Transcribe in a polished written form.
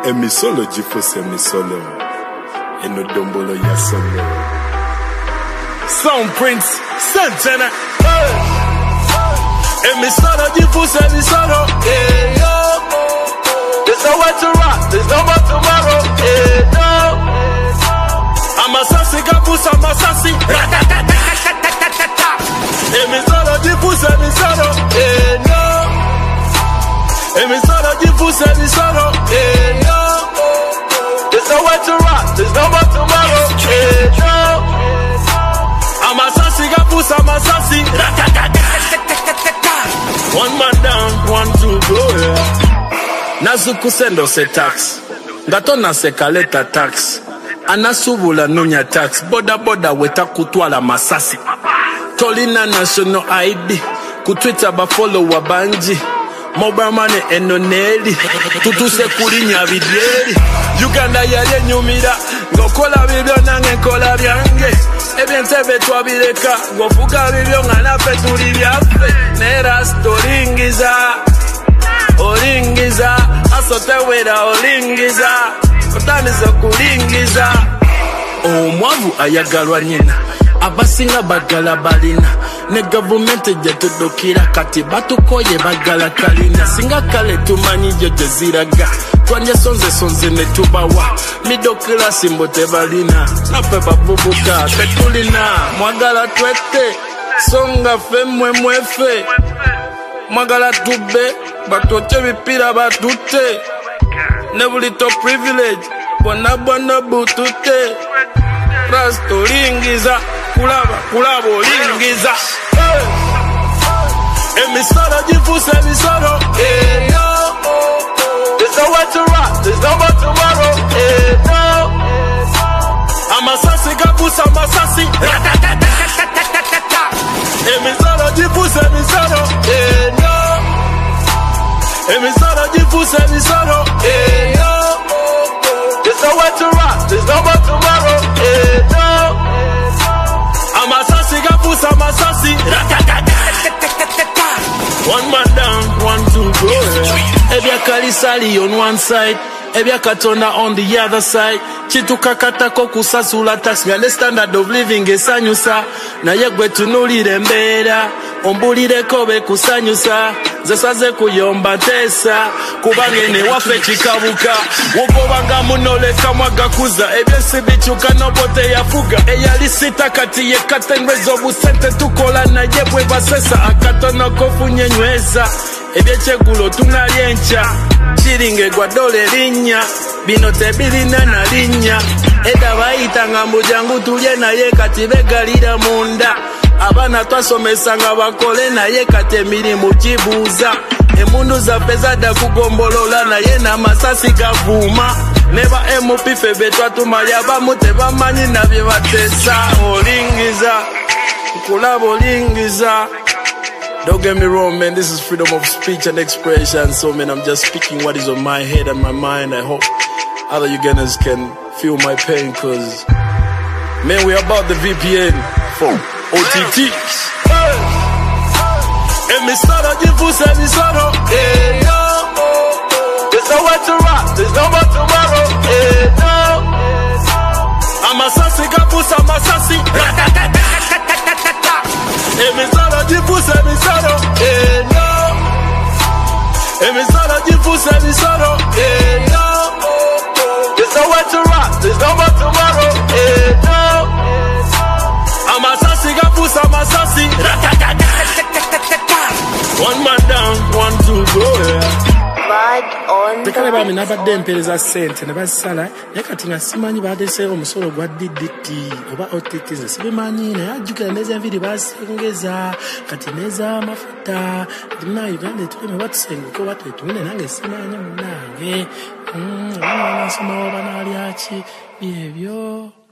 Emisolo jifose emisolo eno dombolo ya solo Sound Prince Santana Emisolo jifose emisolo There's nowhere to rock, there's no more tomorrow Amasasi kapusa amasasi Emisolo jifose emisolo Emisolo jifuse emisolo There's nowhere to rock, there's no more tomorrow Amasasi kapusa amasasi One man down, one to go Nazuku sendo se tax Ngatona se kaleta tax Anasubula nunya tax Boda boda weta kutwala masasi Tolina national ID Kutwita ba follow wa banji Mobile money enoneli Tutuse kulinya vidyeri Uganda yale nyumira Ngokola bibyo nange nkola byange Ebyentebe twabileka Ngofuka bibyo nga nafe tuli byaffe Nera storingiza Olingiza Asotewera olingiza Otandise kulingiza Omwavu ayagalwa nyina Abasinga bagala balina Ne government jetudukira kati batukoye bagala kalina Singa kale tumanyi jojo ziraga Twanye sonze ne tubawa Middle class mbote balina Nape babubuka tetulina Mwagala twete Songa fe mwefe Mwagala tube Batoche bipira batute Nebulito privilege Bona butute Rasto lingiza Kulaba lingiza Emisolo jifuse emisolo There's nowhere to rock, there's no more tomorrow Amasasi kapusa amasasi Emisolo jifuse emisolo Emisolo jifuse emisolo There's nowhere to rock, there's no more tomorrow Amasasi kapusa amasasi One man down, one to go Ebya kalisali on one side Ebya katona on the other side Chituka katako kusasula tax Nga the standard of living esanyusa Na yegwe tunulire mbera Ombulire kobe kusanyusa Zesaze kuyomba tesa Kubangene wafe chikabuka Wogobanga munoleka mwagakuza Ebyesi bichuka nobote yafuga Eyalisita kati yekate nwezo busente tukola na yebwe basesa Akatono kofunye nyweza Ebyechegulo tunalyencha Chiringe gwa dole linya Binote bilina na linya Eda baita ngambu jangu tulye na ye kati begalira munda Abana twasomesanga bakole na ye kati emirimu kibuuza Emundu zaffe zadda kugombolola naye n'amasasi gavuma Neba MP febe twatumali abamu tebamanyi na bye bateesa Olingiza, nkulaba olingiza Don't get me wrong, man, this is freedom of speech and expression. So, man, I'm just speaking what is on my head and my mind. I hope other Ugandans can feel my pain, cause, man, we're about the VPN for OTT. Emisolo jifuse emisolo There's nowhere to rock, there's no more tomorrow Amasasi kapusa amasasi Emisolo jifuse emisolo Emisolo jifuse emisolo There's nowhere to rock, there's no more tomorrow Amasasi kapusa amasasi One man down, one to go Tekale bami nabadde mpereza sente ne basala yakati nga simanyi badeseewo omusolo gwa DDT oba OTT nze sibimanyi naye ajjukira neza enviri basengeza kati neza amafuta na Uganda tulime batusenguka oba twetunde nange simanyi munnange abaana basomawo banaalya ki byebyo